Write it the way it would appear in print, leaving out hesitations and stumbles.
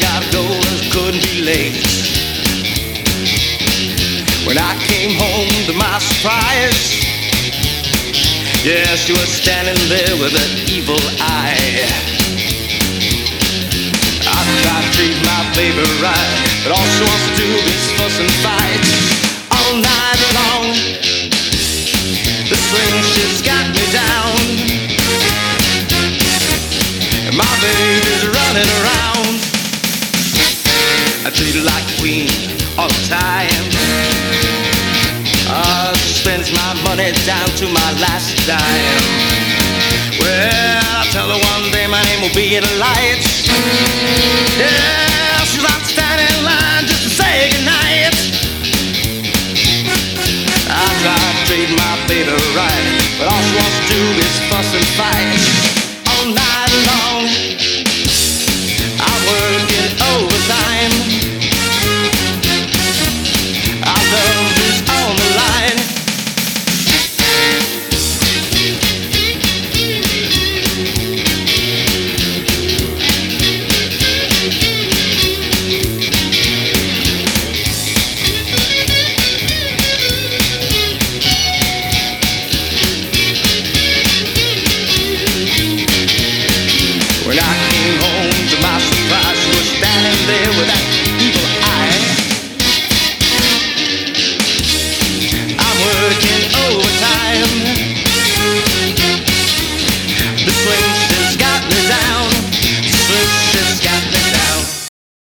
gotta go, couldn't be late. When I came home to my surprise, yeah, she was standing there with an evil eye. I try to treat my baby right, but all she wants to do is fuss and fight all night long. This thing, she's got me down, and my baby's running around. I treat her like a queen all the time. She spends my money down to my last dime. Well, I tell her one day my name will be in the lights.